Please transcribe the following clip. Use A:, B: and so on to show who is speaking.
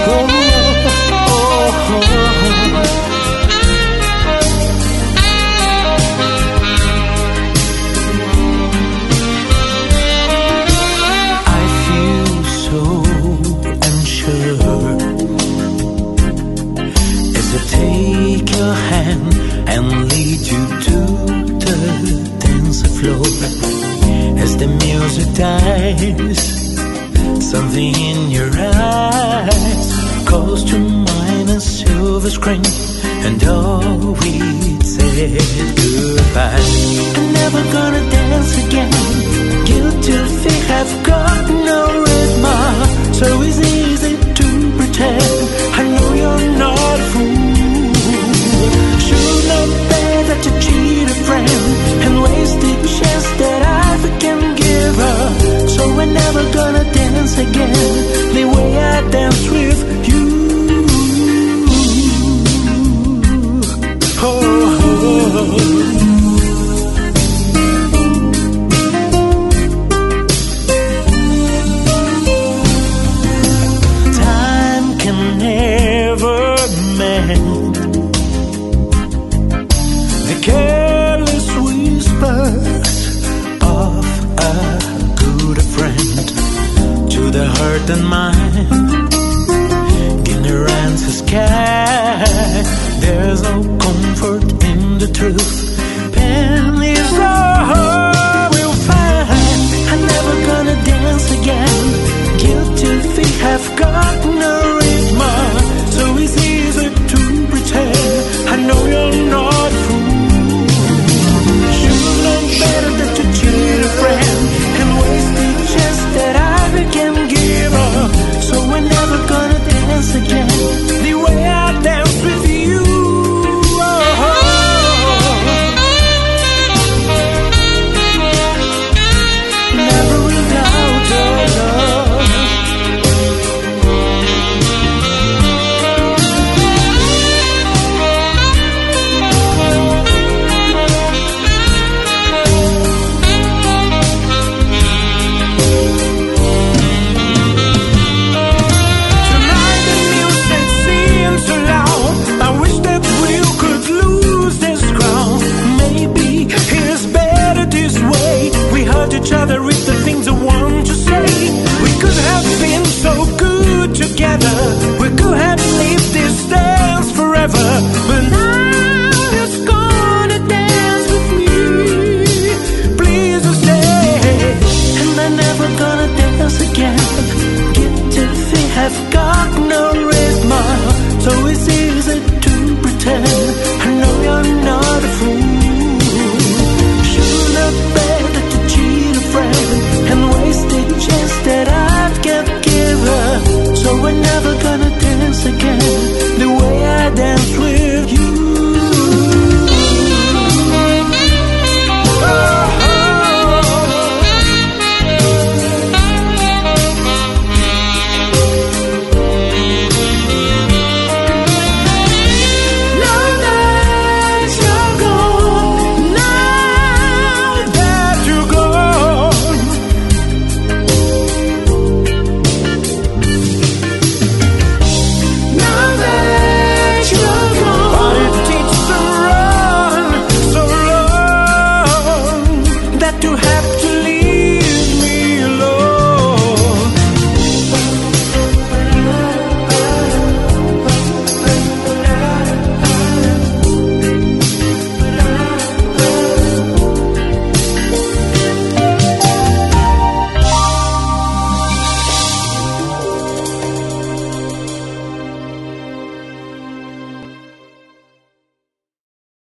A: Something in your eyes calls to mind a silver screen, and all we said goodbye. I'm never gonna dance again. Guilty feet have got no rhythm, so it's easy to pretend. I know you're not a fool. Should not better to cheat a friend and waste the chance that I can give her. So we're never gonna dance again the way I danced with you. Time can never mend the careless whispers of a good friend to the heart and mind. Ignorance is scared. There's no comfort in the truth. Pain is all we'll find. I'm never gonna dance again. Guilty feet have got no rhythm, so it's easy to pretend. I know you're not a fool. Should know better than to cheat a friend and waste the chance that I can give her. So we're never gonna dance again the way I danced with you. Never without your love. Each other with the things I want to say. We could have been so good together. We could have lived this dance forever. But now you're gonna dance with me. Please stay. And I'm never gonna dance again. Guilty feet have got no rhythm, so it's easy to pretend. I know you're not a fool. Should have better to cheat a friend and waste the chance that I can give her. So we're never gonna dance again the way I danced with you. To have